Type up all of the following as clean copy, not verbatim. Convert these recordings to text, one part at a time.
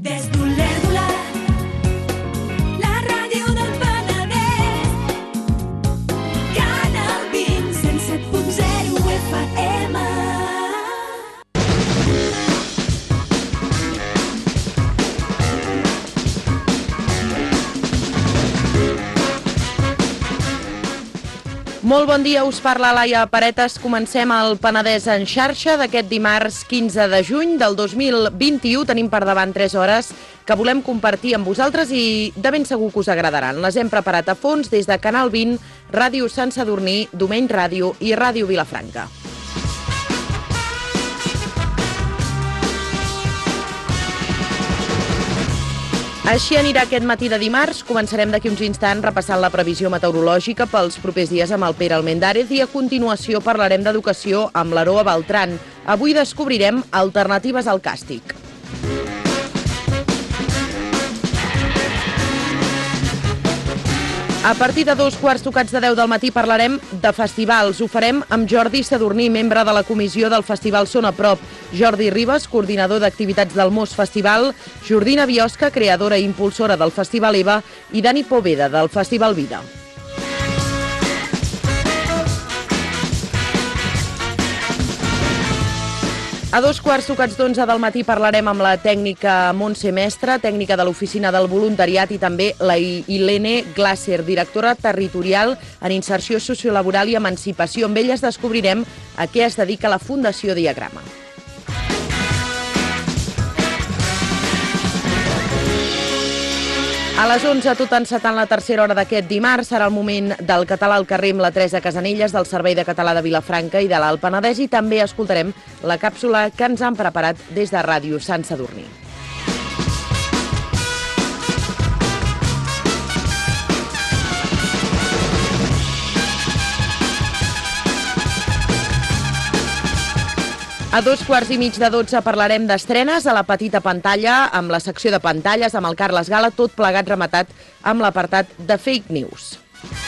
Des d'Olèrdola, la ràdio del Penedès, Canal 20, 107.0 FM. Molt bon dia, us parla Laia Paretes. Comencem el Penedès en xarxa d'aquest dimarts 15 de juny del 2021. Tenim per davant 3 hores que volem compartir amb vosaltres i de ben segur que us agradaran. Les hem preparat a fons des de Canal 20, Ràdio Sant Sadurní, Domeny Ràdio i Ràdio Vilafranca. Així anirà aquest matí de dimarts. Començarem d'aquí uns instants repassant la previsió meteorològica pels propers dies amb el Pere Almendárez i a continuació parlarem d'educació amb l'Aroa Beltrán. Avui descobrirem alternatives al càstig. A partir de 2:15 del matí parlarem de festivals. Ho farem amb Jordi Sadurní, membre de la comissió del Festival Son a Prop, Jordi Ribas, coordinador d'activitats del Mos Festival, Jordina Biosca, creadora i impulsora del Festival EVA, i Dani Poveda, del Festival Vida. A 2:15 del matí parlarem amb la tècnica Montse Mestre, tècnica de l'Oficina del Voluntariat, i també la Ilene Glaser, directora territorial en inserció sociolaboral i emancipació. Amb elles descobrirem a què es dedica la Fundació Diagrama. A les 11, tot encetant la tercera hora d'aquest dimarts, serà el moment del català al carrer amb la Teresa Casanelles, del Servei de Català de Vilafranca i de l'Alt Penedès, i també escoltarem la càpsula que ens han preparat des de Ràdio Sant Sadurní. A 2:15 parlarem d'estrenes a la petita pantalla, amb la secció de pantalles, amb el Carles Gala, tot plegat rematat amb l'apartat de Fake News.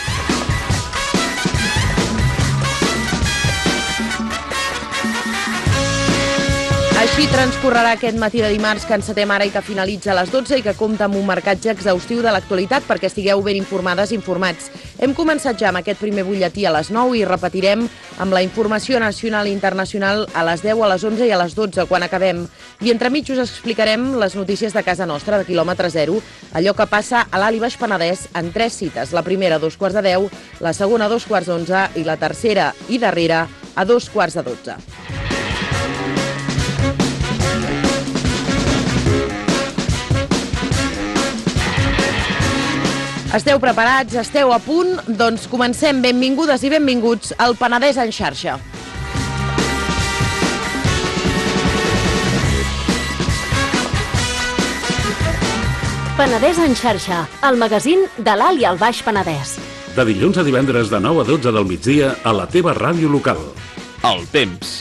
Així transcorrerà aquest matí de dimarts que encetem ara i que finalitza a les 12 i que compta amb un marcatge exhaustiu de l'actualitat perquè estigueu ben informades i informats. Hem començat ja amb aquest primer butlletí a les 9 i repetirem amb la informació nacional i internacional a les 10, a les 11 i a les 12 quan acabem. I entremig us explicarem les notícies de casa nostra, de quilòmetre zero, allò que passa a l'Alt i Baix Penedès en 3 cites. La primera a 2:15, la segona a 2:11 i la tercera i darrera a 2:12. Esteu preparats? Esteu a punt? Doncs comencem. Benvingudes i benvinguts al Penedès en xarxa. Penedès en xarxa, el magazín de l'Alt i el Baix Penedès. De dilluns a divendres de 9 a 12 del migdia a la teva ràdio local. El temps.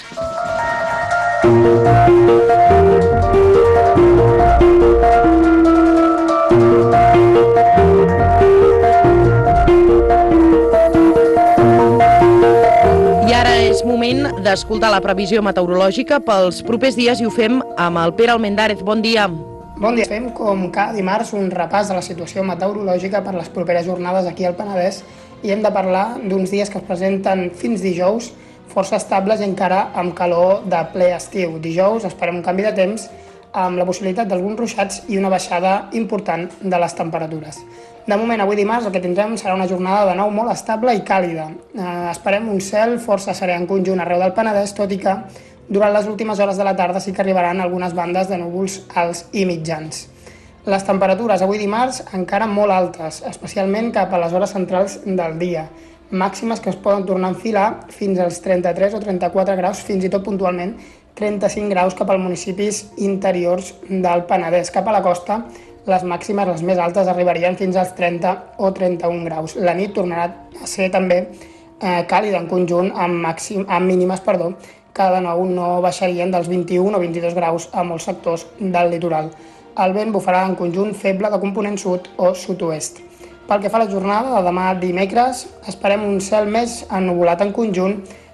I ara és moment d'escoltar la previsió meteorològica pels propers dies i ho fem amb el Pere Almendárez. Bon dia. Bon dia. Fem com cada dimarts un repàs de la situació meteorològica per les properes jornades aquí al Penedès i hem de parlar d'uns dies que es presenten fins dijous força estables i encara amb calor de ple estiu. Dijous esperem un canvi de temps amb la possibilitat d'alguns ruixats i una baixada important de les temperatures. De moment, avui dimarts, el que tindrem serà una jornada de nou molt estable i càlida. Esperem un cel força serè en conjunt arreu del Penedès, tot i que durant les últimes hores de la tarda sí que arribaran algunes bandes de núvols alts i mitjans. Les temperatures avui dimarts encara molt altes, especialment cap a les hores centrals del dia. Màximes que es poden tornar a enfilar fins als 33 o 34 graus, fins i tot puntualment 35 graus cap als municipis interiors del Penedès. Cap a la costa, les màximes, les més altes, arribarien fins als 30 o 31 graus. La nit tornarà a ser també càlida en conjunt, amb mínimes, que de nou no baixarien dels 21 o 22 graus a molts sectors del litoral. El vent bufarà en conjunt feble de component sud o sud-oest. Pel que fa a la jornada de demà dimecres, esperem un cel més ennuvolat en conjunt,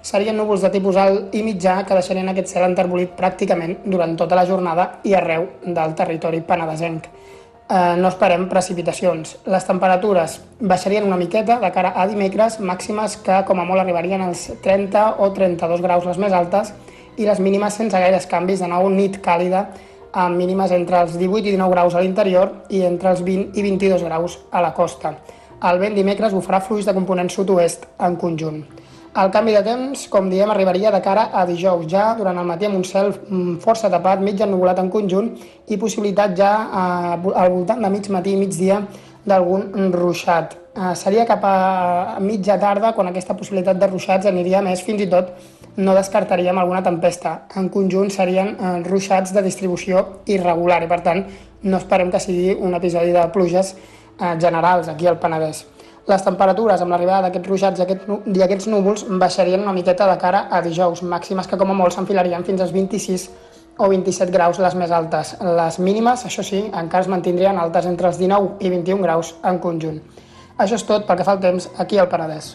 serien núvols de tipus alt i mitjà que deixarien aquest cel enterbolit pràcticament durant tota la jornada i arreu del territori penedesenc. No esperem precipitacions. Les temperatures baixarien una miqueta de cara a dimecres, màximes que com a molt arribarien als 30 o 32 graus les més altes i les mínimes sense gaires canvis, de nou nit càlida, amb mínimes entre els 18 i 19 graus a l'interior i entre els 20 i 22 graus a la costa. El vent dimecres bufarà fluix de component sud-oest en conjunt. El canvi de temps, com diem, arribaria de cara a dijous, ja durant el matí amb un cel força tapat, mig ennuvolat en conjunt i possibilitat ja al voltant de mig matí i migdia d'algun ruixat. Seria cap a mitja tarda quan aquesta possibilitat de ruixats aniria més, fins i tot no descartaríem alguna tempesta. En conjunt serien ruixats de distribució irregular i per tant no esperem que sigui un episodi de pluges generals aquí al Penedès. Les temperatures amb l'arribada d'aquests ruixats i aquests núvols baixarien una miqueta de cara a dijous, màximes que com a molt s'enfilarien fins als 26 o 27 graus les més altes. Les mínimes, això sí, encara es mantindrien altes entre els 19 i 21 graus en conjunt. Això és tot pel que fa al temps aquí al Penedès.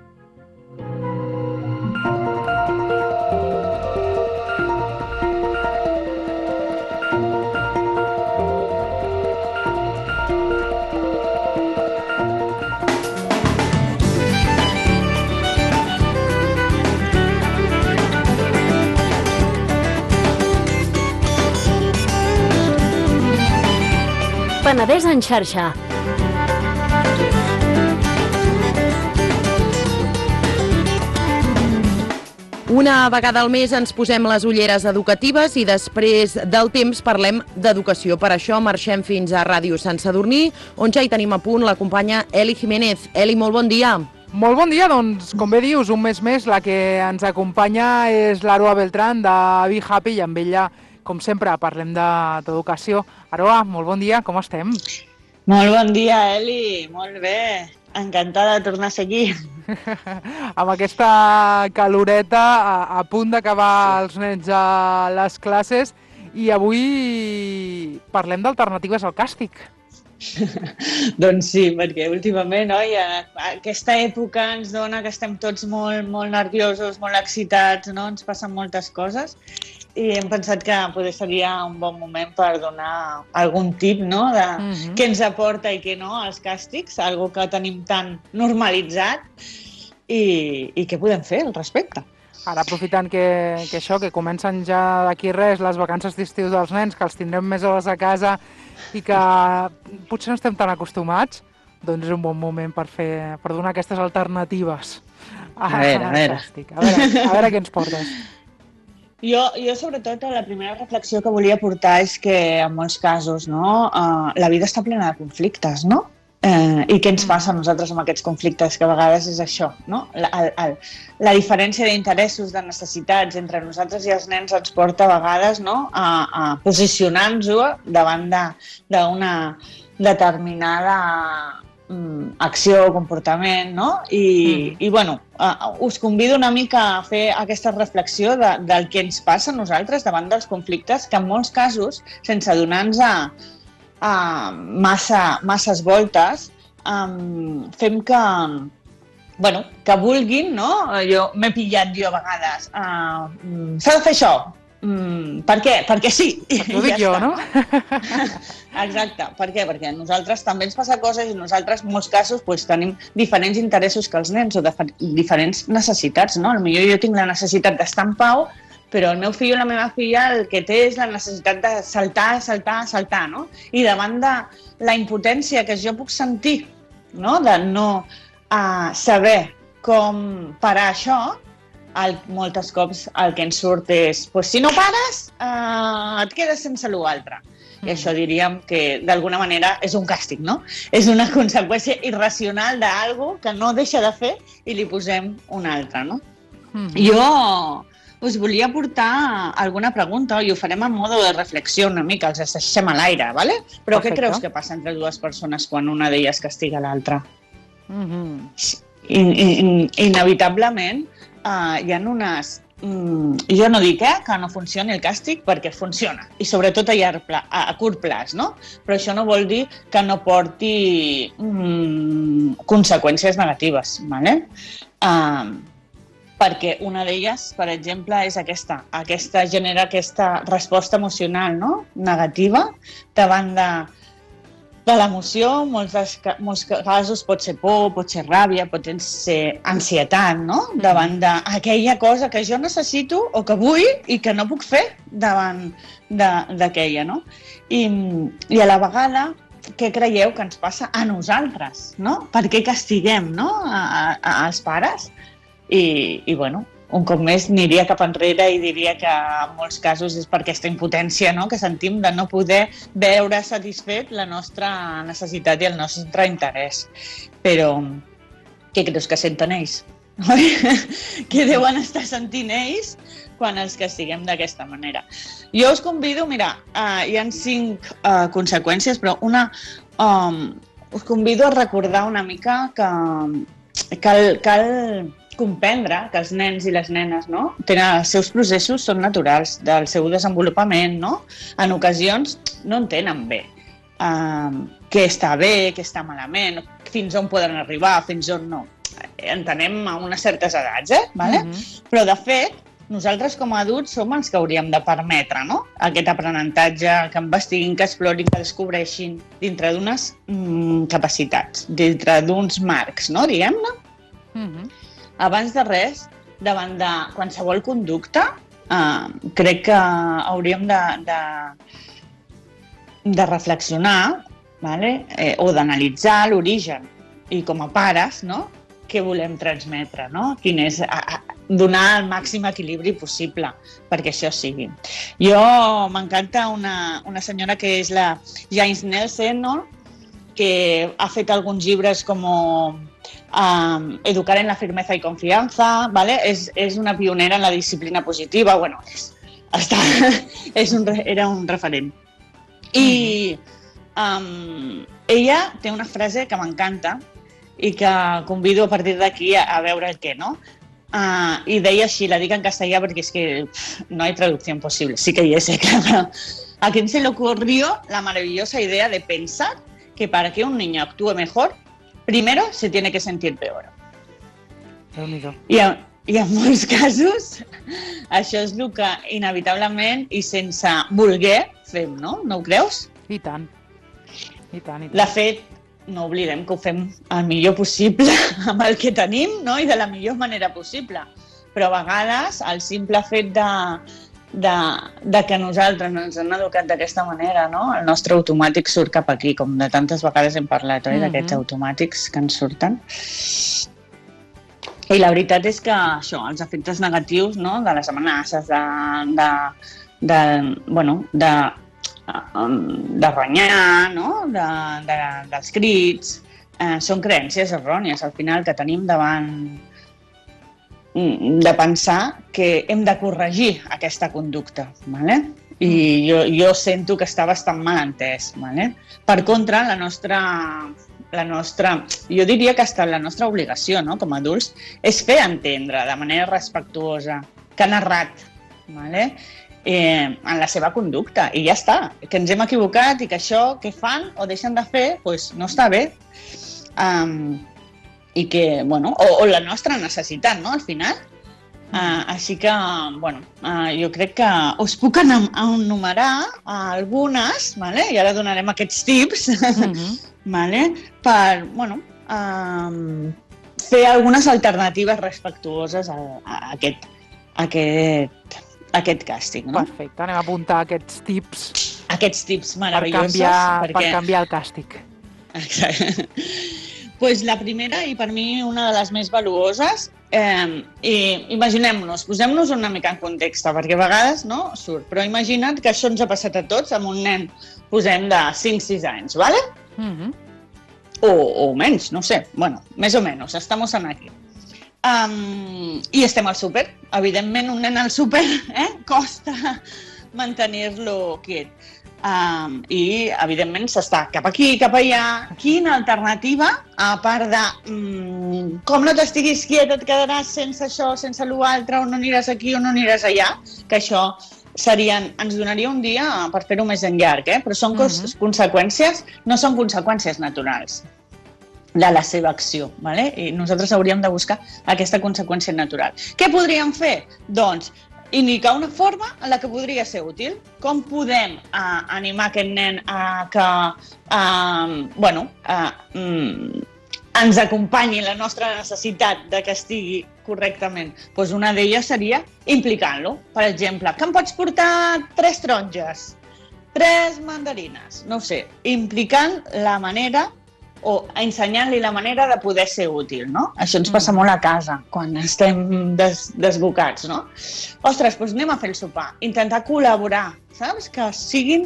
Penedès en xarxa. Una vegada al mes ens posem les ulleres educatives i després del temps parlem d'educació. Per això marxem fins a Ràdio Sant Sadurní, on ja hi tenim a punt la companya Eli Jiménez. Eli, molt bon dia. Molt bon dia, doncs, com bé dius, un mes més la que ens acompanya és l'Aroa Beltrán de Be Happy i amb ella, com sempre, parlem d'educació. Aroa, molt bon dia, com estem? Molt bon dia, Eli, molt bé. Encantada de tornar a ser aquí. Amb aquesta caloreta a punt d'acabar els nens a les classes i avui parlem d'alternatives al càstig. Doncs sí, perquè últimament aquesta època ens dona que estem tots molt nerviosos, molt excitats, no? Ens passen moltes coses i hem pensat que potser seria un bon moment per donar algun tip, no? De què ens aporta i què no als càstigs, algo que tenim tan normalitzat i què podem fer al respecte. Ara, aprofitant que comencen ja d'aquí res les vacances d'estiu dels nens, que els tindrem més hores a casa i que potser no estem tan acostumats, doncs és un bon moment per donar aquestes alternatives. A veure. A veure què ens portes. Jo sobretot, la primera reflexió que volia portar és que en molts casos, no, la vida està plena de conflictes, no? I què ens passa a nosaltres amb aquests conflictes, que a vegades és això, no? La diferència d'interessos, de necessitats entre nosaltres i els nens ens porta a vegades, no, a posicionar-nos davant d'una determinada acció o comportament, no? I bueno, us convido una mica a fer aquesta reflexió del que ens passa a nosaltres davant dels conflictes, que en molts casos, sense donar-nos masses voltes, fem que vulguin, no? M'he pillat jo a vegades. S'ha de fer això. Per què? Perquè sí. Ho dic jo, no? Exacte. Per què? Perquè a nosaltres també ens passa coses i nosaltres, en molts casos, tenim diferents interessos que els nens o diferents necessitats, no? Potser jo tinc la necessitat d'estar en pau, però el meu fill o la meva filla el que té és la necessitat de saltar, no? I davant de la impotència que jo puc sentir, no? De no saber com parar això, moltes cops el que ens surt és si no pares, et quedes sense l'altre. I això diríem que d'alguna manera és un càstig, no? És una conseqüència irracional d'alguna que no deixa de fer i li posem una altra, no? Jo us volia portar alguna pregunta i ho farem en mode de reflexió una mica, els deixem a l'aire, ¿vale? Però què creus que passa entre dues persones quan una d'elles castiga l'altra? Inevitablement hi ha unes... Jo no dic que no funcioni el càstig, perquè funciona, i sobretot a curt plaç, no? Però això no vol dir que no porti conseqüències negatives, ¿vale? perquè una d'elles, per exemple, és aquesta genera aquesta resposta emocional, no? Negativa davant de l'emoció. Molts casos pot ser por, pot ser ràbia, pot ser ansietat, no? Davant d'aquella cosa que jo necessito o que vull i que no puc fer davant d'aquella, no? I a la vegada, què creieu que ens passa a nosaltres, no? Per què castiguem, no? als pares? I bueno, un cop més aniria cap enrere i diria que en molts casos és per aquesta impotència, no? Que sentim de no poder veure satisfet la nostra necessitat i el nostre interès. Però què creus que senten ells? Què deuen estar sentint ells quan els castiguem d'aquesta manera? Jo us convido, mira, hi ha 5 conseqüències, però us convido a recordar una mica que cal comprendre que els nens i les nenes, no? Tenen els seus processos, són naturals del seu desenvolupament, no? En ocasions no entenen bé què està bé, què està malament, fins on poden arribar, fins on no. Entenem a unes certes edats, vale? Però de fet, nosaltres com a adults som els que hauríem de permetre, no? Aquest aprenentatge, que investiguin, que explorin, que descobreixin dintre d'unes capacitats, dintre d'uns marcs, no? Diguem-ne. Abans de res, davant de qualsevol conducta, crec que hauríem de reflexionar, vale? O d'analitzar l'origen i com a pares, no? Què volem transmetre, no? Quin és donar el màxim equilibri possible perquè això sigui. Jo m'encanta una senyora que és la James Nelson, no? Que ha fet alguns llibres com Educar en la firmeza y confianza, ¿vale? És una pionera en la disciplina positiva, bueno, era un referent. I ella té una frase que m'encanta i que convido a partir d'aquí a veure el què, no? I deia així, la dic en castellà perquè és que no hay traducción posible, sí que hi és, claro. ¿A quién se le ocurrió la maravillosa idea de pensar que para que un niño actúe mejor, primero se tiene que sentir peor? I en molts casos això és el que inevitablement i sense voler fem, no? No ho creus? I tant. I tant. De fet, no oblidem que ho fem el millor possible amb el que tenim, no? I de la millor manera possible. Però a vegades el simple fet de que nosaltres ens han educat d'aquesta manera, no? El nostre automàtic surt cap aquí, com de tantes vegades hem parlat, oi? D'aquests automàtics que ens surten. I la veritat és que això, els efectes negatius, no? De les amenaces, de renyar, no? Dels crits, són creences errònies, al final, que tenim davant de pensar que hem de corregir aquesta conducta, ¿vale? I jo sento que està bastant mal entès, ¿vale? Per contra, jo diria que ha estat la nostra obligació, no? Com a adults, és fer entendre de manera respectuosa que han errat, ¿vale? En la seva conducta, i ja està, que ens hem equivocat i que això que fan o deixen de fer pues, no està bé. I que, bueno, o la nostra necessitat, no?, al final. Així que, bueno, jo crec que us puc enumerar algunes, ¿vale? I ara donarem aquests tips, ¿vale? Per, bueno, fer algunes alternatives respectuoses a aquest càstig, no? Perfecte, anem a apuntar aquests tips. Aquests tips meravellosos. Per canviar el càstig. Exacte. Pues la primera, i per mi una de les més valuoses, imaginem-nos, posem-nos una mica en context, perquè a vegades no surt, però imagina't que això ens ha passat a tots amb un nen, posem, de 5-6 anys, ¿vale? O menys, no sé, bueno, més o menys, estamos aquí. I estem al súper, evidentment un nen al súper costa mantenir-lo quiet. I, evidentment, s'està cap aquí, cap allà. Quina alternativa, a part de com no t'estiguis quiet, et quedaràs sense això, sense l'altre, o no aniràs aquí o no aniràs allà, que això ens donaria un dia per fer-ho més en llarg, però són conseqüències, no són conseqüències naturals. de la seva acció, ¿vale? I nosaltres hauríem de buscar aquesta conseqüència natural. Què podríem fer? Doncs indicar una forma en la que podria ser útil. Com podem animar aquest nen a que ens acompanyi la nostra necessitat de que estigui correctament? Doncs una d'elles seria implicant-lo. Per exemple, que em pots portar 3 taronges, 3 mandarines, no ho sé, implicant la manera o ensenyant-li la manera de poder ser útil, no? Això ens passa molt a casa, quan estem desbocats, no? Ostres, doncs anem a fer el sopar, intentar col·laborar, saps? Que siguin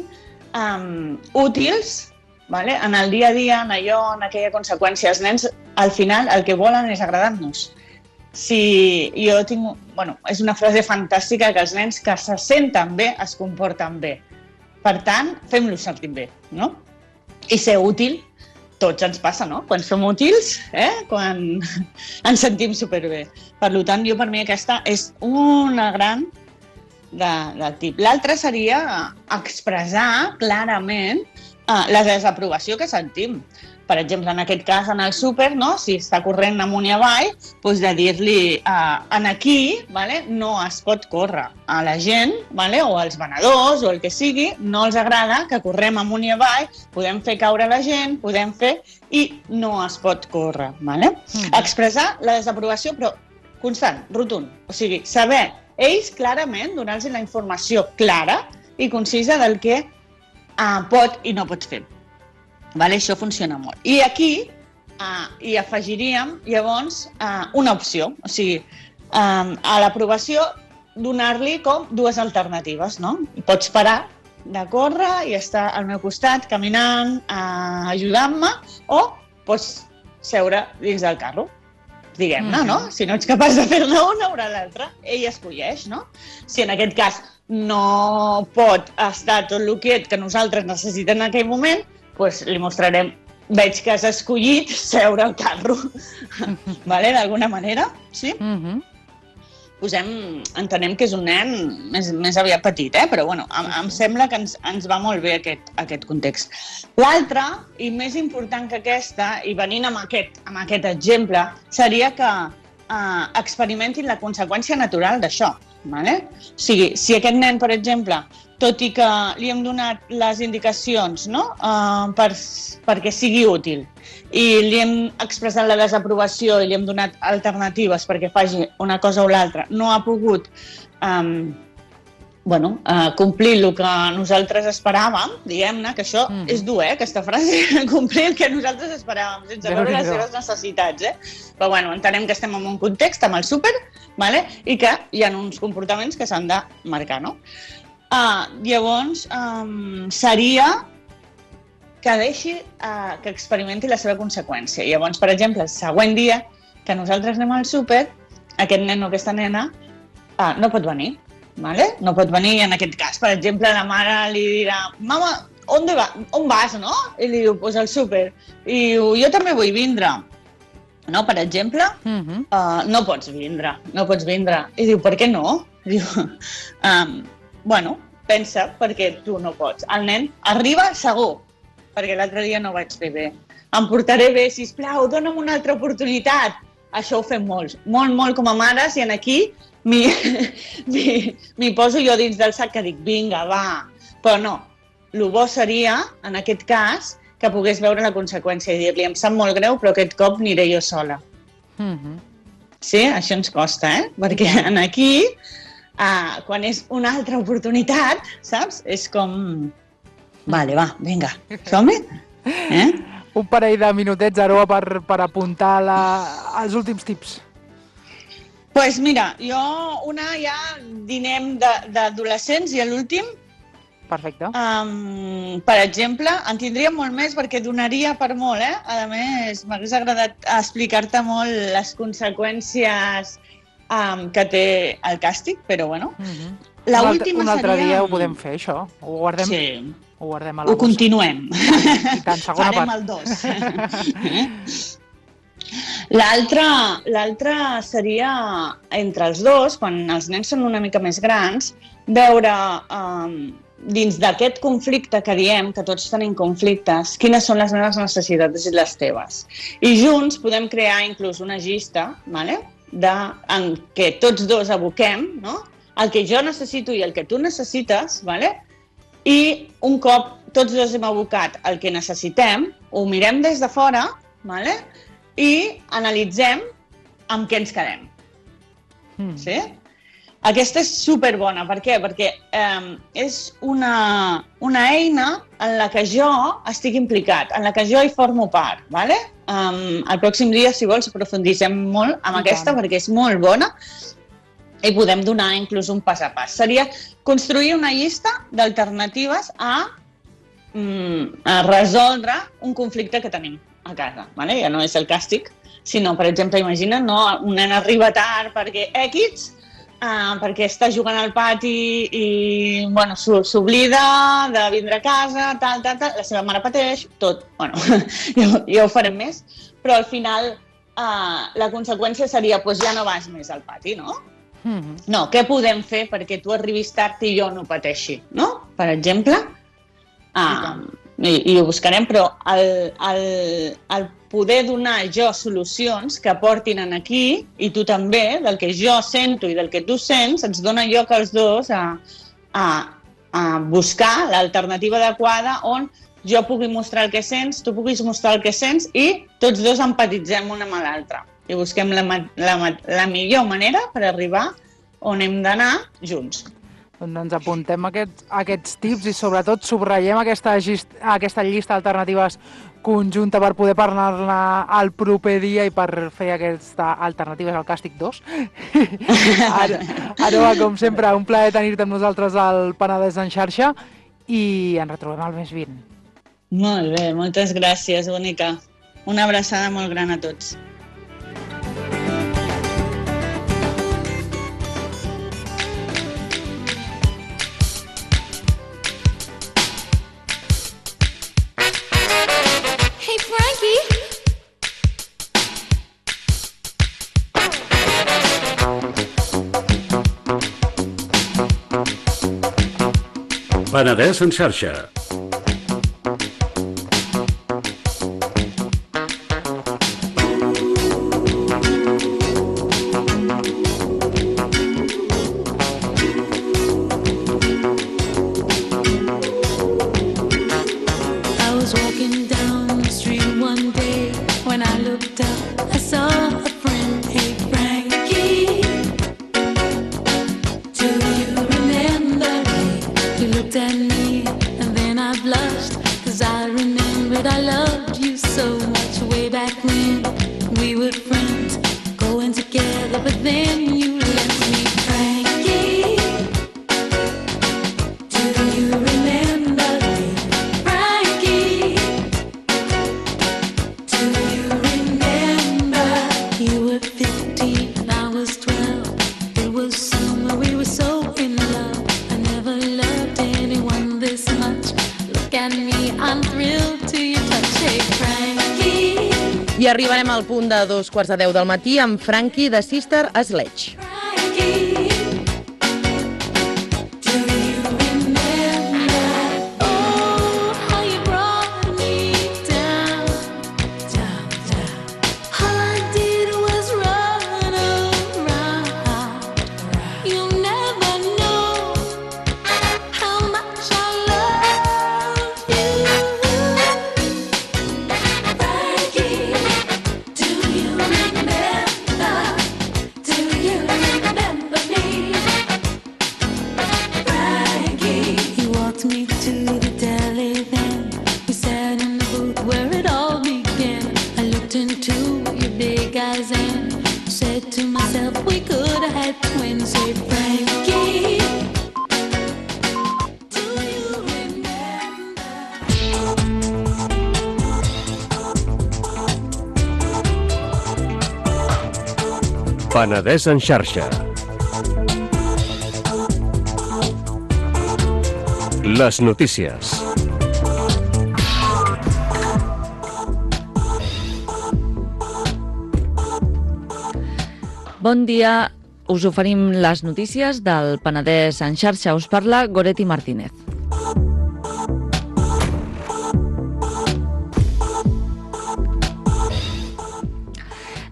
útils, vale? En el dia a dia, en allò, en aquella conseqüència. Els nens, al final, el que volen és agradar-nos. Si jo tinc... Bueno, és una frase fantàstica, que els nens que se senten bé es comporten bé. Per tant, fem-los sentir bé, no? I ser útil, tots ens passa, no? Quan som útils, quan ens sentim superbé. Per tant, per mi aquesta és una gran del tip. L'altra seria expressar clarament la desaprovació que sentim. Per exemple, en aquest cas, en el súper, no? Si està corrent amunt i avall, doncs de dir-li aquí no es pot córrer. A la gent, o als venedors, o el que sigui, no els agrada que correm amunt i avall, podem fer caure la gent, podem fer, i no es pot córrer. Expressar la desaprovació, però constant, rotund. O sigui, saber ells clarament, donar-los la informació clara i concisa del que pot i no pot fer. Això funciona molt. I aquí hi afegiríem, llavors, una opció. O sigui, a l'aprovació, donar-li com 2 alternatives, no? Pots parar de córrer i estar al meu costat, caminant, ajudant-me, o pots seure dins del carro, diguem-ne, no? Si no ets capaç de fer-ne una, haurà l'altra. Ell escolleix, no? Si en aquest cas no pot estar tot el que nosaltres necessitem en aquell moment, doncs li mostrarem, veig que has escollit seure al carro, d'alguna manera, sí? Entenem que és un nen més aviat petit, però bueno, em sembla que ens va molt bé aquest context. L'altra, i més important que aquesta, i venint amb aquest exemple, seria que experimentin la conseqüència natural d'això. O sigui, si aquest nen, per exemple, tot i que li hem donat les indicacions perquè sigui útil i li hem expressat la desaprovació i li hem donat alternatives perquè faci una cosa o l'altra, no ha pogut complir el que nosaltres esperàvem, diguem-ne, que això és dur, aquesta frase, complir el que nosaltres esperàvem, sense veure les seves necessitats. Però entenem que estem en un context, amb el súper, i que hi ha uns comportaments que s'han de marcar, no? Llavors, seria que deixi que experimenti la seva conseqüència. Llavors, per exemple, el següent dia que nosaltres anem al súper, aquest nen o aquesta nena no pot venir. No pot venir, en aquest cas. Per exemple, la mare li dirà: mama, on vas, no? I li diu: pues al súper. I diu: jo també vull vindre. No, per exemple, no pots vindre. I diu: per què no? Diu: pensa, perquè tu no pots. El nen arriba segur, perquè l'altre dia no vaig fer bé. Em portaré bé, sisplau, dona'm una altra oportunitat. Això ho fem molt com a mares, i aquí m'hi poso jo dins del sac que dic: vinga, va. Però no, el bo seria, en aquest cas, que pogués veure la conseqüència i dir-li: em sap molt greu, però aquest cop aniré jo sola. Sí, això ens costa, perquè aquí, quan és una altra oportunitat, saps? És com: vale, va, vinga, som-hi? Un parell de minutets, Aroa, per apuntar els últims tips. Doncs mira, jo ja dinem d'adolescents i l'últim. Perfecte. Per exemple, en tindria molt més perquè donaria per molt, A més, m'hagués agradat explicar-te molt les conseqüències que té el càstig, però bueno. L'última seria... Un altre dia ho podem fer, això. Ho guardem. Sí. Ho guardem a la bossa. Ho continuem. I tant, segona part. Farem el 2. L'altre seria, entre els dos, quan els nens són una mica més grans, veure dins d'aquest conflicte que diem, que tots tenim conflictes, quines són les meves necessitats i les teves. I junts podem crear inclús una llista, vale? En què tots dos aboquem, no? El que jo necessito i el que tu necessites, vale? I un cop tots dos hem abocat el que necessitem, ho mirem des de fora, vale? I analitzem amb què ens quedem. Sí? Aquesta és superbona. Per què? Perquè és una eina en la que jo estic implicat, en la que jo hi formo part. Vale? El pròxim dia, si vols, aprofundissem molt amb aquesta perquè és molt bona i podem donar inclús un pas a pas. Seria construir una llista d'alternatives a resoldre un conflicte que tenim a casa. Vale? Ja no és el càstig, sinó, per exemple, imagina, no, un nen arriba tard perquè X, perquè està jugant al pati i bueno, s'oblida de vindre a casa, tal, la seva mare pateix, tot. Bueno, ja ho farem més, però al final la conseqüència seria doncs ja no vas més al pati, no? No, què podem fer perquè tu arribis tard i jo no pateixi, no? Per exemple, i ho buscarem, però el poder donar jo solucions que portin aquí, i tu també, del que jo sento i del que tu sents, ens dona lloc als dos a buscar l'alternativa adequada on jo pugui mostrar el que sents, tu puguis mostrar el que sents i tots dos empatitzem una amb l'altra. I busquem la millor manera per arribar on hem d'anar junts. Doncs ens apuntem aquests tips i sobretot subratllem aquesta llista d'alternatives conjunta per poder parlar-ne el proper dia i per fer aquesta alternatives al càstig 2. Aroa, com sempre, un plaer tenir-te amb nosaltres al Penedès en xarxa i ens retrobem al mes 20. Molt bé, moltes gràcies, bonica. Una abraçada molt gran a tots. Penedès en xarxa. I arribarem al punt de 2:15 del matí amb Frankie de Sister Sledge. Penedès en xarxa. Les notícies. Bon dia, us oferim les notícies del Penedès en xarxa. Us parla Goretti Martínez.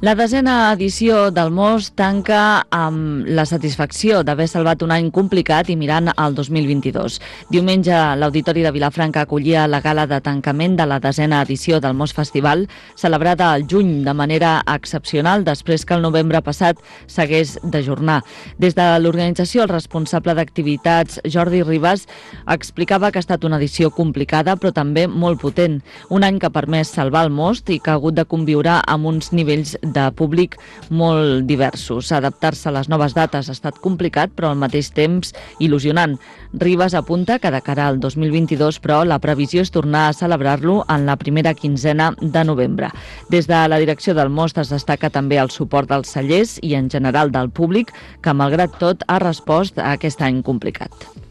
La 10a edició del Most tanca amb la satisfacció d'haver salvat un any complicat i mirant al 2022. Diumenge, l'Auditori de Vilafranca acollia la gala de tancament de la 10a edició del Most Festival, celebrada al juny de manera excepcional després que el novembre passat s'hagués d'ajornar. Des de l'organització, el responsable d'activitats, Jordi Ribas, explicava que ha estat una edició complicada però també molt potent. Un any que ha permès salvar el Most i que ha hagut de conviure amb uns nivells de públic molt diversos. Adaptar-se a les noves dates ha estat complicat, però al mateix temps il·lusionant. Ribas apunta que de cara al 2022, però, la previsió és tornar a celebrar-lo en la primera quinzena de novembre. Des de la direcció del Most es destaca també el suport dels cellers i, en general, del públic, que, malgrat tot, ha respost a aquest any complicat.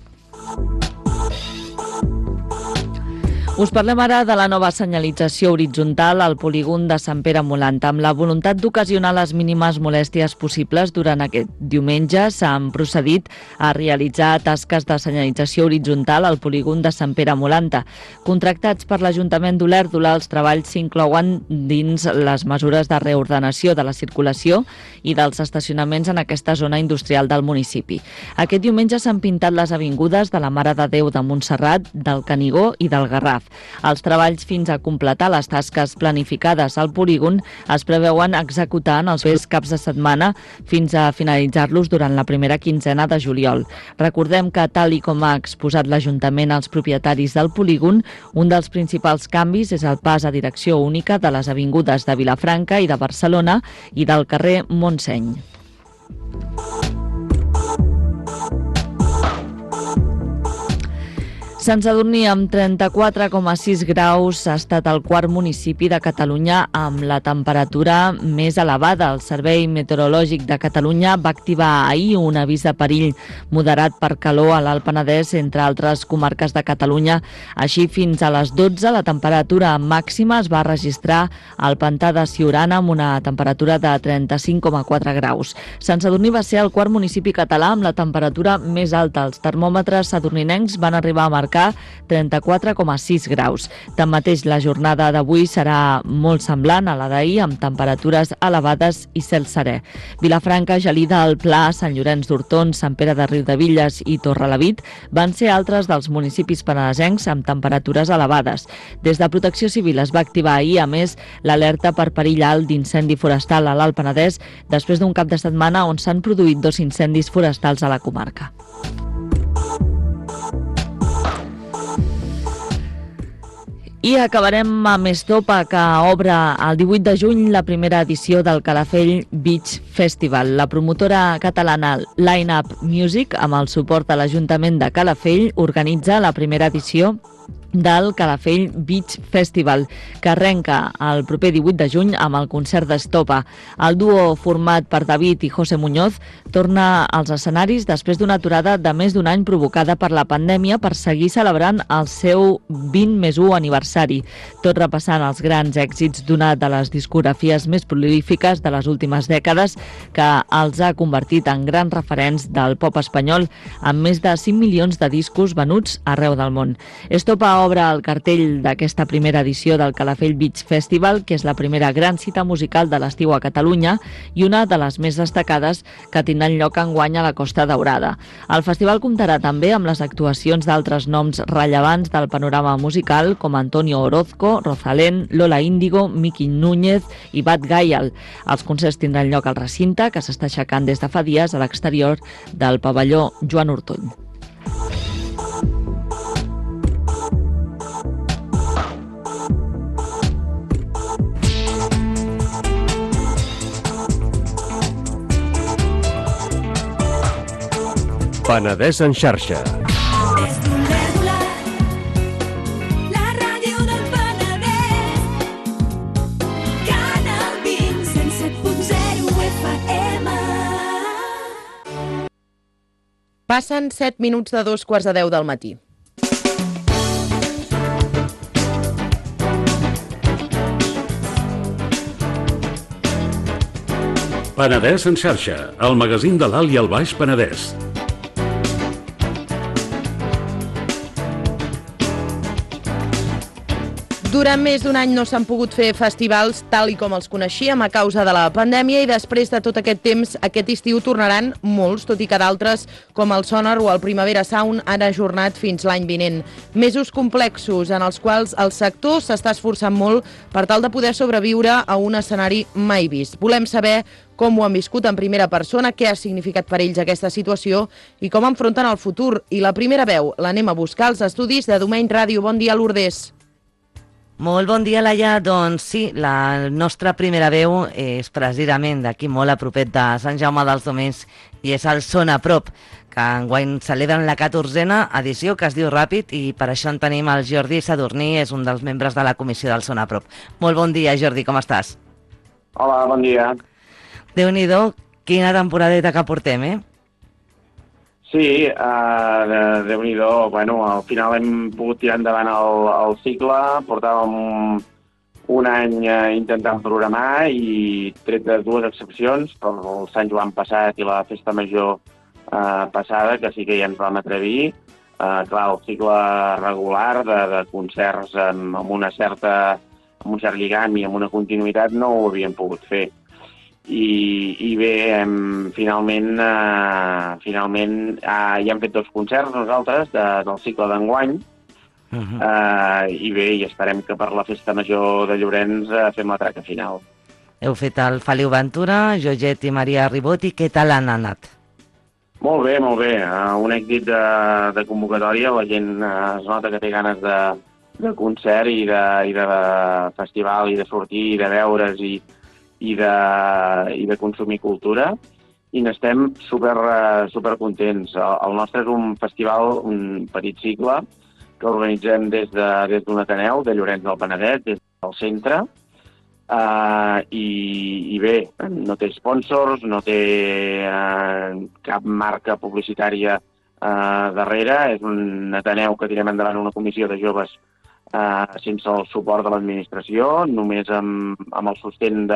Us parlem ara de la nova senyalització horitzontal al polígon de Sant Pere Molant. Amb la voluntat d'ocasionar les mínimes molèsties possibles, durant aquest diumenge s'han procedit a realitzar tasques de senyalització horitzontal al polígon de Sant Pere Molanta. Contractats per l'Ajuntament d'Olèrdola, els treballs s'inclouen dins les mesures de reordenació de la circulació i dels estacionaments en aquesta zona industrial del municipi. Aquest diumenge s'han pintat les avingudes de la Mare de Déu de Montserrat, del Canigó i del Garraf. Els treballs fins a completar les tasques planificades al polígon es preveuen executar en els propers caps de setmana fins a finalitzar-los durant la primera quinzena de juliol. Recordem que, tal i com ha exposat l'Ajuntament als propietaris del polígon, un dels principals canvis és el pas a direcció única de les avingudes de Vilafranca i de Barcelona i del carrer Montseny. Sant Sadurní, amb 34,6 graus, ha estat el quart municipi de Catalunya amb la temperatura més elevada. El Servei Meteorològic de Catalunya va activar ahir un avís de perill moderat per calor a l'Alt Penedès, entre altres comarques de Catalunya. Així, fins a les 12, la temperatura màxima es va registrar al Pantà de Siurana amb una temperatura de 35,4 graus. Sant Sadurní va ser el quart municipi català amb la temperatura més alta. Els termòmetres sadurninencs van arribar a marcar 34,6 graus. Tanmateix, la jornada d'avui serà molt semblant a la d'ahir, amb temperatures elevades i cel serè. Vilafranca, Gelida, el Pla, Sant Llorenç d'Hortons, Sant Pere de Riudebitlles i Torrelavit van ser altres dels municipis penedesencs amb temperatures elevades. Des de Protecció Civil es va activar ahir, a més, l'alerta per perill alt d'incendi forestal a l'Alt Penedès, després d'un cap de setmana on s'han produït 2 incendis forestals a la comarca. I acabarem amb Estopa, que obre el 18 de juny la primera edició del Calafell Beach Festival. La promotora catalana Line Up Music, amb el suport de l'Ajuntament de Calafell, organitza la primera edició del Calafell Beach Festival, que arrenca el proper 18 de juny amb el concert d'Estopa. El duo format per David i José Muñoz torna als escenaris després d'una aturada de més d'un any provocada per la pandèmia per seguir celebrant el seu 20+1 aniversari, tot repassant els grans èxits d'una de les discografies més prolífiques de les últimes dècades, que els ha convertit en grans referents del pop espanyol, amb més de 5 milions de discos venuts arreu del món. Estopa obre el cartell d'aquesta primera edició del Calafell Beach Festival, que és la primera gran cita musical de l'estiu a Catalunya i una de les més destacades que tindran lloc enguany a la Costa Daurada. El festival comptarà també amb les actuacions d'altres noms rellevants del panorama musical, com Antonio Orozco, Rosalén, Lola Índigo, Miki Núñez i Bad Gyal. Els concerts tindran lloc al recinte, que s'està aixecant des de fa dies a l'exterior del pavelló Joan Ortuny. Penedès en xarxa. Des d'Olèrdola, la ràdio del Penedès. Canal 20, 107.0 FM. Passen 7 minuts de 2:15 del matí. Penedès en xarxa, el magazín de l'Alt i el Baix Penedès. Durant més d'un any no s'han pogut fer festivals tal i com els coneixíem a causa de la pandèmia i després de tot aquest temps, aquest estiu tornaran molts, tot i que d'altres, com el Sonar o el Primavera Sound, han ajornat fins l'any vinent. Mesos complexos en els quals el sector s'està esforçant molt per tal de poder sobreviure a un escenari mai vist. Volem saber com ho han viscut en primera persona, què ha significat per ells aquesta situació i com enfronten el futur. I la primera veu l'anem a buscar als estudis de Domeny Ràdio. Bon dia, Lourdes. Molt bon dia, Laia. Doncs sí, la nostra primera veu és precisament d'aquí molt a propet de Sant Jaume dels Domenys i és el Sona Prop, que enguany celebren la 14a edició, que es diu Ràpid, i per això en tenim el Jordi Sadurní, és un dels membres de la comissió del Sona Prop. Molt bon dia, Jordi, com estàs? Hola, bon dia. Déu-n'hi-do, quina temporadeta que portem, eh? Sí, Déu-n'hi-do. Bueno, al final hem pogut tirar endavant el cicle, portàvem un any intentant programar i tret de dues excepcions, per el Sant Joan passat i la Festa Major passada, que sí que ja ens vam atrevir. Clar, el cicle regular de concerts amb un cert lligam i amb una continuïtat no ho havíem pogut fer. I bé, finalment ja hem fet 2 concerts nosaltres del cicle d'enguany i bé, i esperem que per la Festa Major de Llorenç fem la traca final. Heu fet el Feliu Ventura, Joget i Maria Ribot, i què tal han anat? Molt bé, molt bé. Un èxit de convocatòria, la gent es nota que té ganes de concert i de festival i de sortir i de veure's i de consumir cultura, i n'estem super contents. El nostre és un festival, un petit cicle, que organitzem des d'un Ateneu, de Llorenç del Penedès, des del centre, i bé, no té sponsors, no té cap marca publicitària darrere, és un Ateneu que tirem endavant una comissió de joves sense el suport de l'administració, només amb el sostén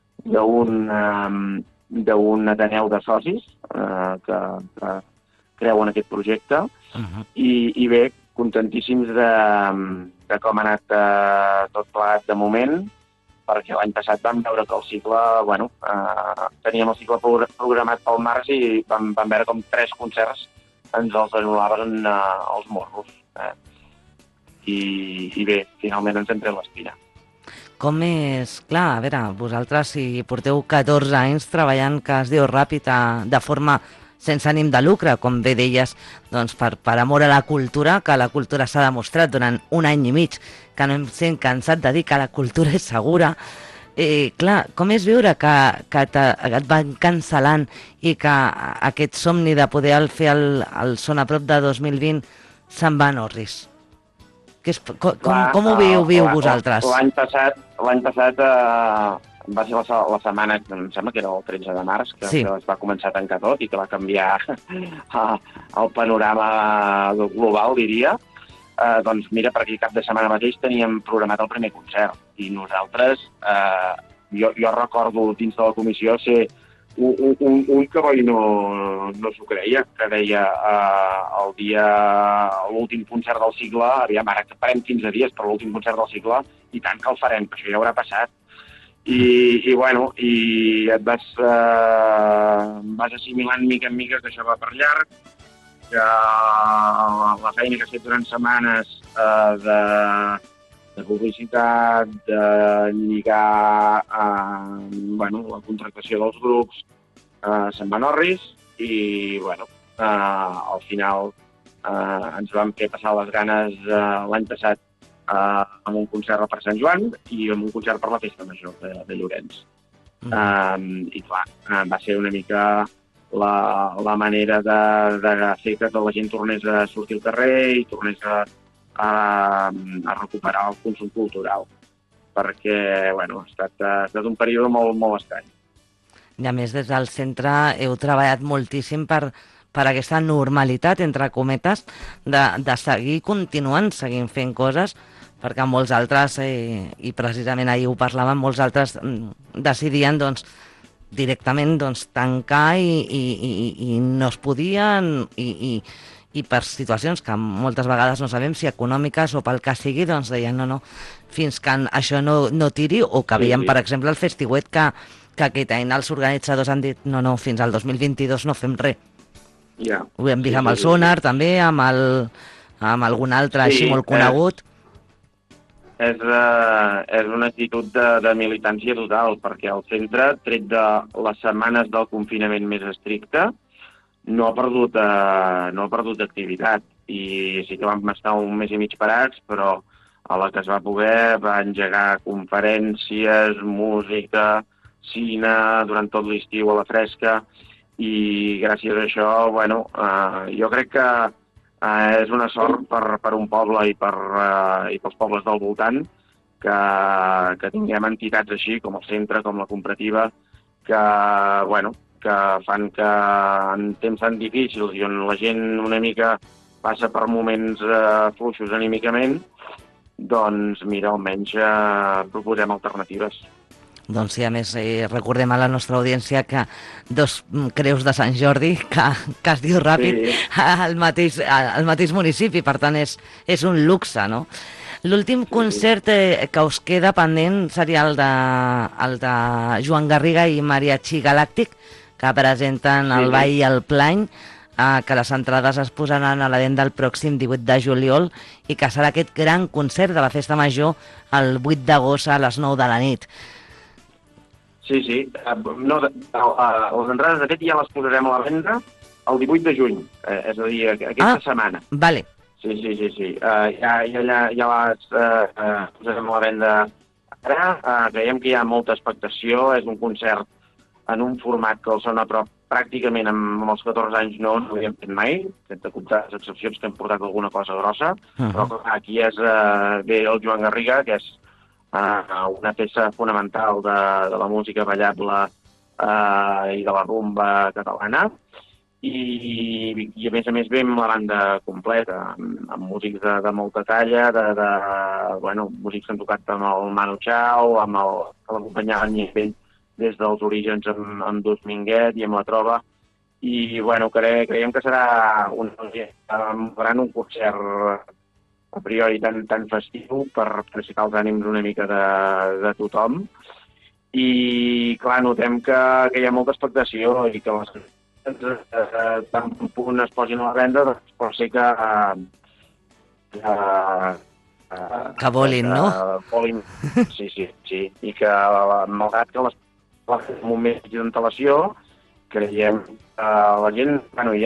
d'un Ateneu de socis que creuen aquest projecte i bé, contentíssims de com ha anat tot plegat de moment, perquè l'any passat vam veure que el cicle, teníem el cicle programat pel març i vam veure com 3 concerts ens els anul·laven els morros. I bé, finalment ens hem tret l'espina. Com és? Clar, a veure, vosaltres si porteu 14 anys treballant, que es diu Ràpid, de forma sense ànim de lucre, com bé deies, doncs per amor a la cultura, que la cultura s'ha demostrat durant un any i mig, que no hem sent cansat de dir que la cultura és segura. Clar, com és veure que et van cancel·lant i que aquest somni de poder fer el Son a Prop de 2020 se'n va en orris? Com ho viu vosaltres? L'any passat va ser la setmana, em sembla que era el 13 de març, que es va començar a tancar tot i que va canviar el panorama global, diria. Doncs mira, per aquí cap de setmana mateix teníem programat el primer concert i nosaltres, jo recordo dins de la comissió ser un cavall no s'ho creia, que deia l'últim concert del cicle, aviam, ara que farem 15 dies per l'últim concert del cicle, i tant que el farem, però això ja haurà passat. I et vas assimilant mica en mica que això va per llarg, que la feina que has fet durant setmanes de publicitat, de lligar la contractació dels grups, se'n van orris i al final ens vam fer passar les ganes l'any passat amb un concert per Sant Joan i amb un concert per la Festa Major de Llorenç. I clar, va ser una mica la manera de fer que la gent tornés a sortir al carrer i tornés a recuperar el consum cultural, perquè ha estat un període molt estrany. I a més, des del centre heu treballat moltíssim per aquesta normalitat, entre cometes, de seguir continuant, seguint fent coses, perquè molts altres, i precisament ahir ho parlàvem, molts altres decidien directament tancar i no es podien, i per situacions que moltes vegades no sabem si econòmiques o pel que sigui, deien no, fins que això no tiri, o que veiem, per exemple, el Festiuet, que aquest any els organitzadors han dit no, fins al 2022 no fem res. Ja. Ho hem vist amb el Sonar, també, amb algun altre així molt conegut. És una actitud de militància total, perquè el centre, tret de les setmanes del confinament més estricte, no ha perdut activitat. I sí que vam estar un mes i mig parats, però a la que es va poder va engegar conferències, música, cine, durant tot l'estiu a la fresca, i gràcies a això, jo crec que és una sort per un poble i pels pobles del voltant que tinguem entitats així, com el centre, com la cooperativa, que fan que en temps tan difícils i on la gent una mica passa per moments fluixos anímicament, doncs mira, almenys proposem alternatives. Doncs sí, a més, recordem a la nostra audiència que 2 creus de Sant Jordi, que es diu ràpid, al mateix municipi, per tant és un luxe, no? L'últim concert que us queda pendent seria el de Joan Garriga i Mariachi Galàctic, que presenten el Ball i el Plany, que les entrades es posaran a la venda el pròxim 18 de juliol i que serà aquest gran concert de la Festa Major el 8 d'agost a les 9 de la nit. Sí. Les entrades, de fet, ja les posarem a la venda el 18 de juny, és a dir, aquesta setmana. Vale. Sí. Ja les posarem a la venda ara. Creiem que hi ha molta expectació, és un concert en un format que el sona, però pràcticament amb els 14 anys no havíem fet mai, sense comptar les excepcions que hem portat alguna cosa grossa, però aquí ve el Joan Garriga, que és una peça fonamental de la música ballable i de la rumba catalana, i a més ve amb la banda completa, amb músics de molta talla, músics que han tocat amb el Manu Chao, amb l'acompanyant Nivell des dels orígens amb Dus Minguet i amb la Trova, i creiem que serà un concert a priori tan festiu per aixecar els ànims una mica de tothom, i clar, notem que hi ha molta expectació i que les tan punt es posin a la venda, doncs pot ser que volin, no? Sí, i que malgrat que les amb un mes d'antelació, creiem que la gent,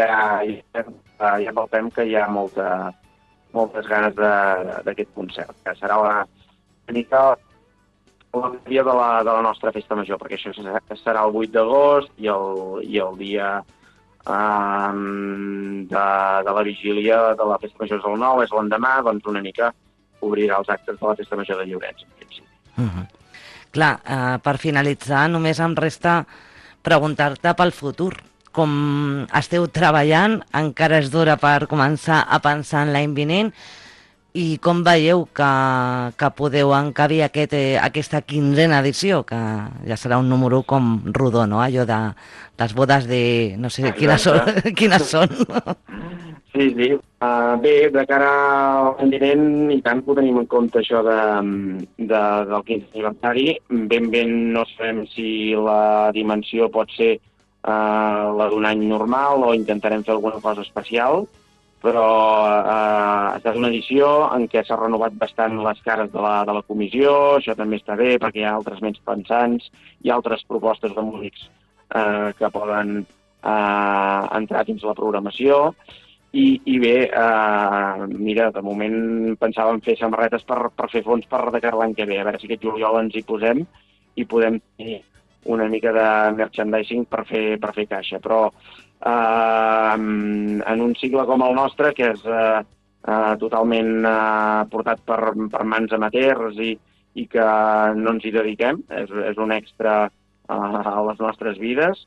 ja palpem que hi ha moltes ganes d'aquest concert, que serà una mica la dia de la nostra festa major, perquè això serà el 8 d'agost i el dia de la vigília de la festa major és el 9, és l'endemà, doncs una mica obrirà els actes de la festa major de Llorenç, en principi. Clar, per finalitzar, només em resta preguntar-te pel futur. Com esteu treballant, encara és d'hora per començar a pensar en l'any vinent, i com veieu que podeu encabir aquesta 15a edició, que ja serà un número com rodó, no? Allò de les bodes de... no sé quines són. Sí. Bé, de cara a l'any vinent, i tant que ho tenim en compte això del 15 aniversari, ben no sabem si la dimensió pot ser la d'un any normal o intentarem fer alguna cosa especial, però ha estat una edició en què s'ha renovat bastant les cares de la comissió, això també està bé perquè hi ha altres ments pensants, hi ha altres propostes de músics que poden entrar dins la programació, i bé, mira, de moment pensàvem fer samarretes per fer fons per de cara l'any que ve, a veure si aquest juliol ens hi posem i podem tenir una mica de merchandising per fer caixa, però en un cicle com el nostre, que és totalment portat per mans amateurs i que no ens hi dediquem, és un extra a les nostres vides,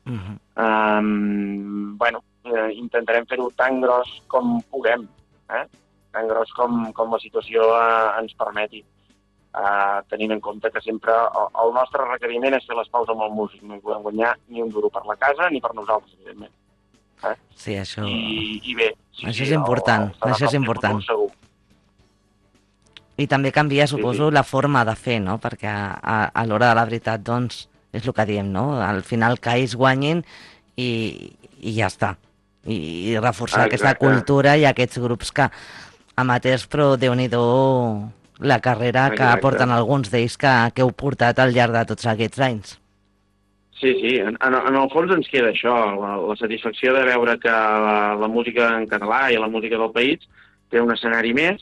intentarem fer-ho tan gros com puguem, tan gros com la situació ens permeti, tenint en compte que sempre el nostre requeriment és fer les paus amb el músic, no hi podem guanyar ni un duro per la casa ni per nosaltres, evidentment. Sí, això... I bé... Això és important, això és important. I també canvia, suposo, la forma de fer, no? Perquè a l'hora de la veritat, doncs, és el que diem, no? Al final que ells guanyin i ja està. I reforçar aquesta cultura i aquests grups que amateurs, però Déu-n'hi-do la carrera que porten alguns d'ells que heu portat al llarg de tots aquests anys. Sí, en el fons ens queda això, la satisfacció de veure que la música en català i la música del país té un escenari més,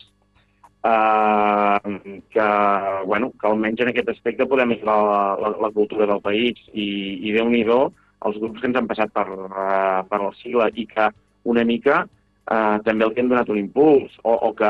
que almenys en aquest aspecte podem ajudar la cultura del país i Déu-n'hi-do els grups que ens han passat per el siglo i que una mica també els han donat un impuls o que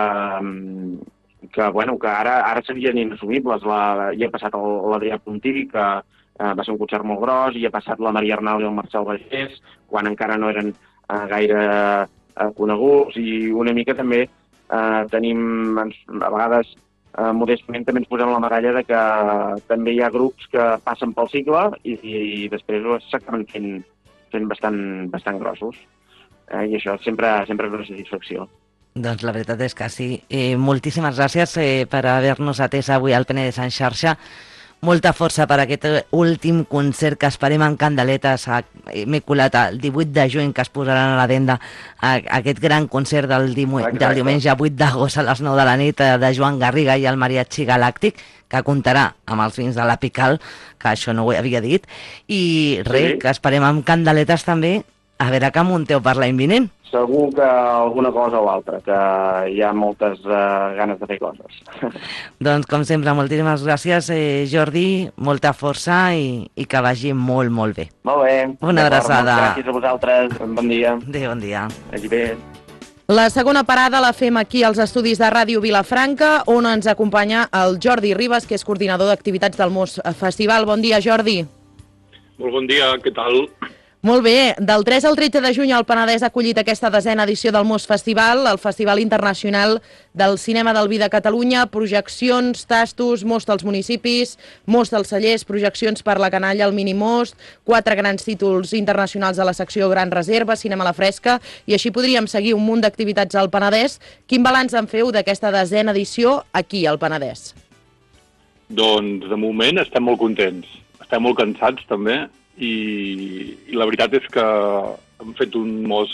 ara serien inassumibles. Hi ha passat l'Adrià Puntí, que va ser un concert molt gros, i ha passat la Maria Arnau i el Marcel Vergés, quan encara no eren gaire coneguts, i una mica també tenim, a vegades, modestament també ens posem la medalla de que també hi ha grups que passen pel cicle i després s'acaben fent bastant grossos. I això sempre és una satisfacció. Doncs la veritat és que sí. Moltíssimes gràcies per haver-nos atès avui al Penedès en xarxa. Molta força per aquest últim concert que esperem en candeletes. M'he colat el 18 de juny, que es posaran a la venda aquest gran concert del diumenge 8 d'agost a les 9 de la nit de Joan Garriga i el Mariachi Galàctic, que comptarà amb els vins de la Pical, que això no ho havia dit, i res, que esperem amb candeletes també, a veure què munteu per l'any vinent. Segur que alguna cosa o altra, que hi ha moltes ganes de fer coses. Doncs, com sempre, moltíssimes gràcies, Jordi, molta força i que vagi molt, molt bé. Molt bé. Una abraçada. Gràcies a vosaltres. Bon dia. Adéu, bon dia. Vagi bé. La segona parada la fem aquí als estudis de Ràdio Vilafranca, on ens acompanya el Jordi Ribas, que és coordinador d'activitats del Mos Festival. Bon dia, Jordi. Molt bon dia, què tal? Molt bé, del 3 al 13 de juny el Penedès ha acollit aquesta 10ª edició del Mos Festival, el Festival Internacional del Cinema del Vi de Catalunya, projeccions, tastos, Most dels municipis, Most dels cellers, projeccions per la canalla al Minimost, 4 grans títols internacionals de la secció Gran Reserva, Cinema a la Fresca, i així podríem seguir un munt d'activitats al Penedès. Quin balanç en feu d'aquesta 10ª edició aquí al Penedès? Doncs de moment estem molt contents, estem molt cansats també, i la veritat és que hem fet un mos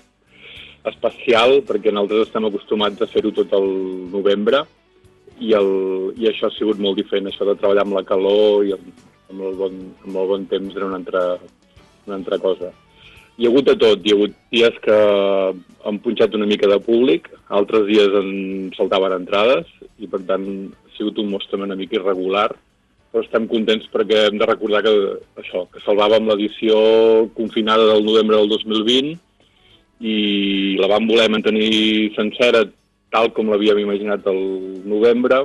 especial perquè nosaltres estem acostumats a fer-ho tot el novembre i això ha sigut molt diferent, això de treballar amb la calor i amb el bon temps era una altra cosa. Hi ha hagut de tot, hi ha hagut dies que han punxat una mica de públic, altres dies en saltaven entrades i per tant ha sigut un mos també una mica irregular, però estem contents perquè hem de recordar que salvàvem l'edició confinada del novembre del 2020 i la vam voler mantenir sencera tal com l'havíem imaginat el novembre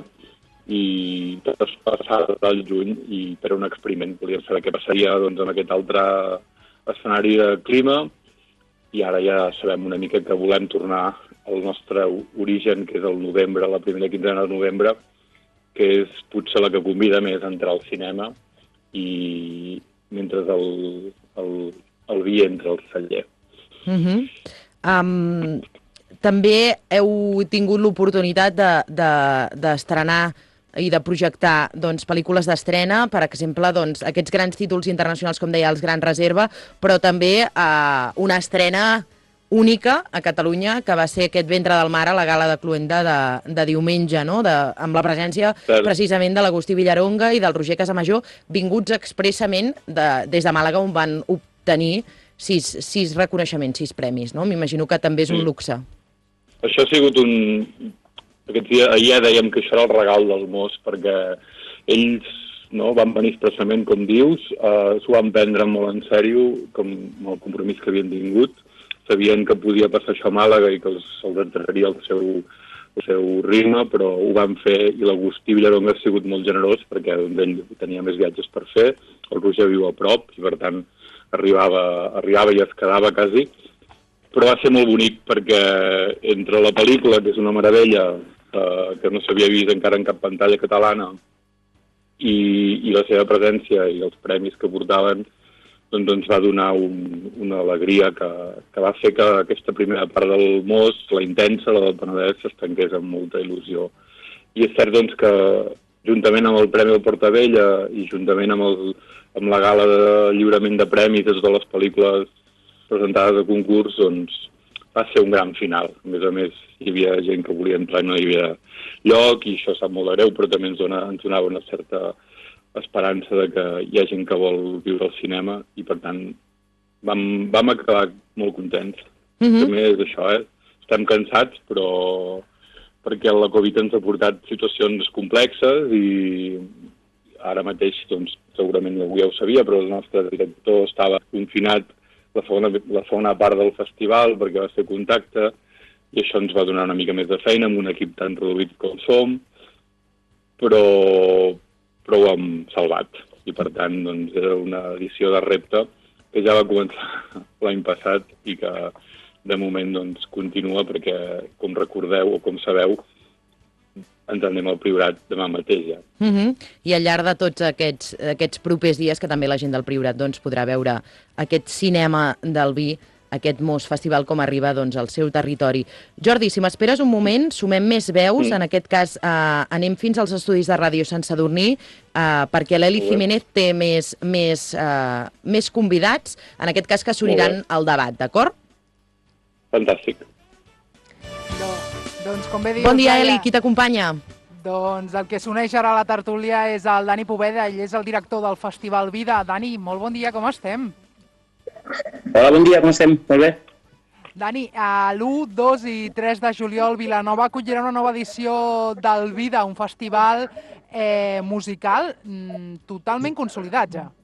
i tot es passava al juny i per un experiment. Volíem saber què passaria doncs, amb aquest altre escenari de clima i ara ja sabem una mica que volem tornar al nostre origen, que és el novembre, la primera quinzena de novembre, que és potser la que convida més a entrar al cinema i mentre el vi entra al celler. També heu tingut l'oportunitat d'estrenar i de projectar pel·lícules d'estrena, per exemple, aquests grans títols internacionals, com deia, els Gran Reserva, però també una estrena única a Catalunya, que va ser aquest Ventre del Mar a la gala de Cluenda de diumenge, no? Amb la presència precisament de l'Agustí Villaronga i del Roger Casamajor, vinguts expressament des de Màlaga, on van obtenir 6 reconeixements, 6 premis, no? M'imagino que també és un luxe. Això ha sigut ahir ja dèiem que això era el regal del Mos, perquè ells van venir expressament, com dius, s'ho van prendre molt en sèrio, com el compromís que havien tingut, sabien que podia passar això a Màlaga i que els entraria el seu ritme, però ho van fer i l'Agustí Villaronga ha sigut molt generós perquè ell tenia més viatges per fer, el Roger viu a prop i per tant arribava i es quedava quasi, però va ser molt bonic perquè entre la pel·lícula, que és una meravella, que no s'havia vist encara en cap pantalla catalana, i la seva presència i els premis que portaven, doncs ens va donar una alegria que va fer que aquesta primera part del Mos, la intensa, la del Penedès, s'estanqués amb molta il·lusió. I és cert doncs, que juntament amb el Premi del Portavella i juntament amb la gala de lliurament de premis de totes les pel·lícules presentades a concurs, doncs va ser un gran final. A més, hi havia gent que volia entrar i no hi havia lloc, i això sap molt de greu, però també ens donava una certa esperança de que hi ha gent que vol viure al cinema, i per tant vam acabar molt contents. També és això, estem cansats, però perquè la Covid ens ha portat situacions complexes i ara mateix, doncs, segurament avui ja ho sabia, però el nostre director estava confinat la segona part del festival perquè va ser contacte, i això ens va donar una mica més de feina amb un equip tan reduït com som, però ho hem salvat. I per tant, doncs, era una edició de repte que ja va començar l'any passat i que de moment doncs, continua perquè, com recordeu o com sabeu, ens anem al Priorat demà mateix ja. I al llarg de tots aquests propers dies que també la gent del Priorat doncs, podrà veure aquest cinema del vi, aquest Mos Festival com arriba doncs, al seu territori. Jordi, si m'esperes un moment, sumem més veus, en aquest cas anem fins als estudis de Ràdio Sant Sadurní, perquè l'Eli Jiménez té més convidats, en aquest cas que s'uniran al debat, d'acord? Fantàstic. Doncs, com bé dius, bon dia, Eli, qui t'acompanya? Doncs el que s'uneix ara a la tertúlia és el Dani Poveda, ell és el director del Festival Vida. Dani, molt bon dia, com estem? Hola, bon dia, com estem? Molt bé. Dani, l'1, 2 i 3 de juliol Vilanova acollirà una nova edició del Vida, un festival musical totalment consolidat ja.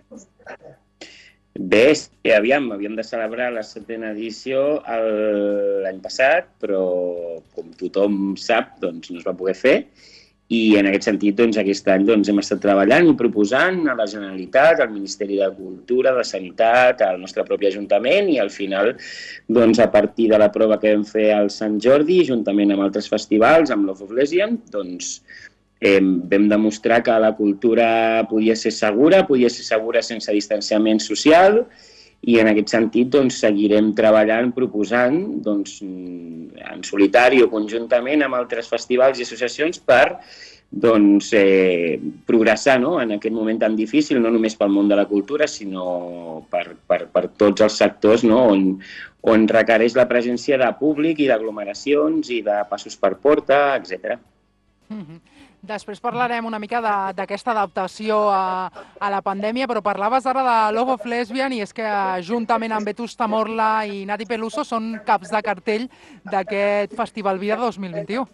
Bé, havíem de celebrar la 7ª edició l'any passat, però com tothom sap, doncs no es va poder fer, i en aquest sentit, doncs, aquest any hem estat treballant i proposant a la Generalitat, al Ministeri de Cultura, de Sanitat, al nostre propi Ajuntament, i al final, doncs, a partir de la prova que vam fer al Sant Jordi, juntament amb altres festivals, amb Love of Lesbian, doncs, vam demostrar que la cultura podia ser segura sense distanciament social, i en aquest sentit doncs, seguirem treballant, proposant, doncs, en solitari o conjuntament amb altres festivals i associacions per doncs, progressar, no?, en aquest moment tan difícil, no només pel món de la cultura, sinó per tots els sectors, no?, on requereix la presència de públic i d'aglomeracions i de passos per porta, etc. Després parlarem una mica d'aquesta adaptació a la pandèmia, però parlaves ara de Love of Lesbian, i és que juntament amb Vetusta Morla i Nati Peluso són caps de cartell d'aquest Festival Vida 2021.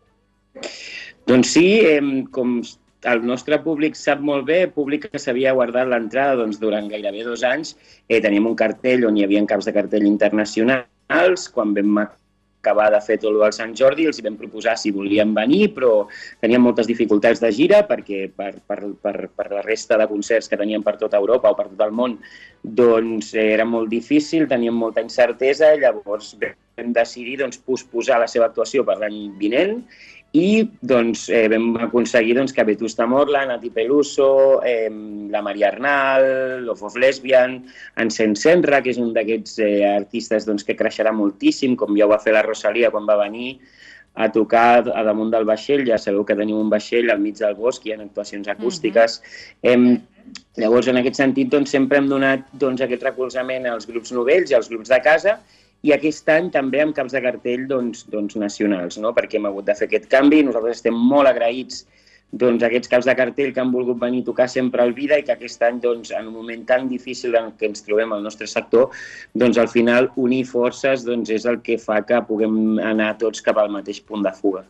Doncs sí, com el nostre públic sap molt bé, públic que s'havia guardat l'entrada durant gairebé 2 anys, teníem un cartell on hi havia caps de cartell internacionals. Quan vam acabar de fer tot el Sant Jordi, els hi vam proposar si volien venir, però teníem moltes dificultats de gira perquè per la resta de concerts que teníem per tota Europa o per tot el món, doncs era molt difícil, teníem molta incertesa, llavors vam decidir posposar la seva actuació per l'any vinent, i doncs, vam aconseguir que Vetusta Morla, Nati Peluso, la Maria Arnal, Love of Lesbian, en Senra, que és un d'aquests artistes que creixerà moltíssim, com ja ho va fer la Rosalia quan va venir a tocar a damunt del vaixell. Ja sabeu que tenim un vaixell al mig del bosc, hi ha actuacions acústiques. Llavors, en aquest sentit, sempre hem donat aquest recolzament als grups novells i als grups de casa, i aquest any també amb caps de cartell nacionals, no?, perquè hem hagut de fer aquest canvi. Nosaltres estem molt agraïts a aquests caps de cartell que han volgut venir a tocar sempre al Vida, i que aquest any, en un moment tan difícil en què ens trobem al nostre sector, al final unir forces és el que fa que puguem anar tots cap al mateix punt de fuga.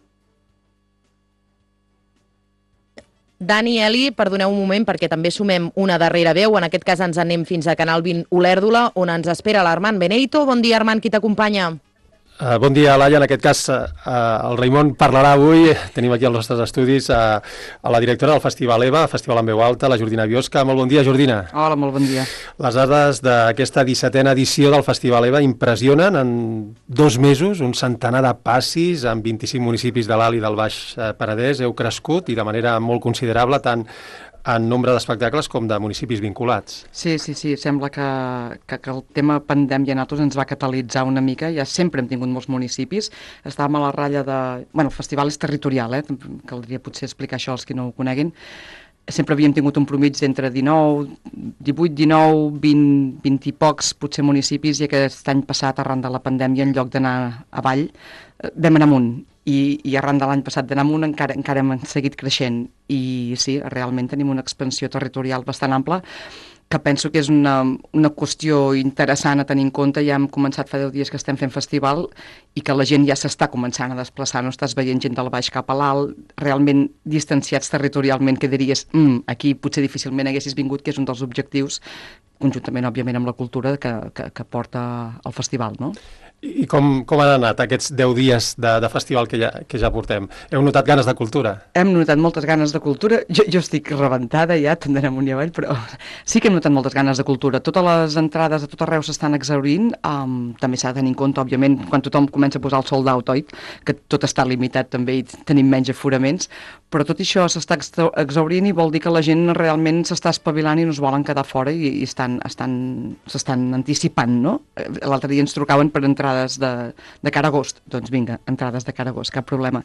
Dani, Eli, perdoneu un moment perquè també sumem una darrera veu. En aquest cas ens anem fins a Canal 20 Olèrdola, on ens espera l'Armand Beneito. Bon dia, Armand, qui t'acompanya? Bon dia, Laia. En aquest cas, el Raimon parlarà avui. Tenim aquí als nostres estudis a la directora del Festival EVA, Festival en veu alta, la Jordina Biosca. Molt bon dia, Jordina. Hola, molt bon dia. Les dades d'aquesta 17a edició del Festival EVA impressionen. En 2 mesos, un centenar de passis en 25 municipis de l'Alt i del Baix Penedès. Heu crescut, i de manera molt considerable, tant en nombre d'espectacles com de municipis vinculats. Sí, sembla que el tema pandèmia a nosaltres ens va catalitzar una mica, ja sempre hem tingut molts municipis, estàvem a la ratlla de... Bueno, el festival és territorial, caldria potser explicar això als qui no ho coneguin. Sempre havíem tingut un promig d'entre 18, 19, 20 i pocs, potser municipis, i aquest any passat, arran de la pandèmia, en lloc d'anar avall, vam anar amunt. I arran de l'any passat d'anar amunt encara hem seguit creixent. I sí, realment tenim una expansió territorial bastant ampla, que penso que és una qüestió interessant a tenir en compte. Ja hem començat fa 10 dies que estem fent festival i que la gent ja s'està començant a desplaçar, no estàs veient gent del baix cap a l'alt, realment distanciats territorialment, que diries, aquí potser difícilment haguessis vingut, que és un dels objectius, conjuntament, òbviament, amb la cultura que porta el festival, no? I com han anat aquests 10 dies de festival que ja portem? Heu notat ganes de cultura? Hem notat moltes ganes de cultura. Jo estic rebentada ja, tant d'anar amunt i avall, però sí que hem notat moltes ganes de cultura. Totes les entrades a tot arreu s'estan exhaurint. També s'ha de tenir en compte, òbviament, quan tothom comença a posar el sold out, oi? Que tot està limitat també i tenim menys aforaments, però tot això s'està exhaurint i vol dir que la gent realment s'està espavilant i no es volen quedar fora i s'estan anticipant, no? L'altre dia ens trucaven per entrades de cara a agost. Doncs vinga, entrades de cara a agost, cap problema.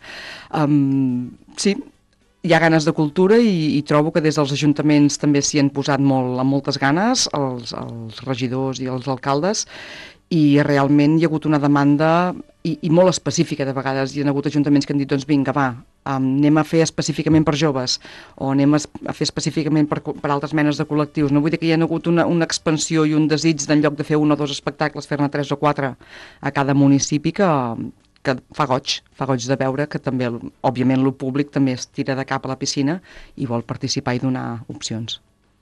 Sí, hi ha ganes de cultura i trobo que des dels ajuntaments també s'hi han posat amb moltes ganes, els regidors i els alcaldes, i realment hi ha hagut una demanda i molt específica de vegades. Hi ha hagut ajuntaments que han dit, doncs vinga, va, anem a fer específicament per joves o anem a fer específicament per altres menes de col·lectius. No vull dir que hi ha hagut una expansió i un desig d'en lloc de fer 1 o 2 espectacles, fer-ne 3 o 4 a cada municipi que fa goig de veure que també, òbviament, el públic també es tira de cap a la piscina i vol participar i donar opcions.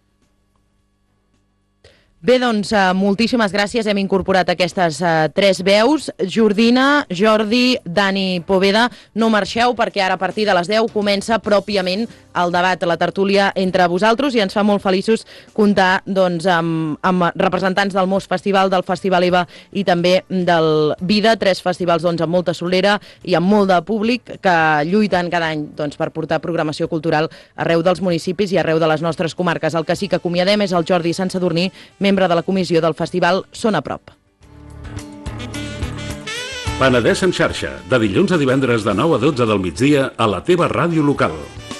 Bé, doncs, moltíssimes gràcies. Hem incorporat aquestes 3 veus. Jordina, Jordi, Dani Poveda, no marxeu perquè ara a partir de les 10 comença pròpiament el debat, la tertúlia entre vosaltres, i ens fa molt feliços comptar doncs, amb representants del Mos Festival, del Festival EVA i també del Vida, 3 festivals doncs, amb molta solera i amb molt de públic que lluiten cada any doncs, per portar programació cultural arreu dels municipis i arreu de les nostres comarques. El que sí que acomiadem és el Jordi Sant Sadurní, membre de la comissió del festival Són a prop. Penedès en xarxa, de dilluns a divendres de 9 a 12 del migdia a la teva ràdio local.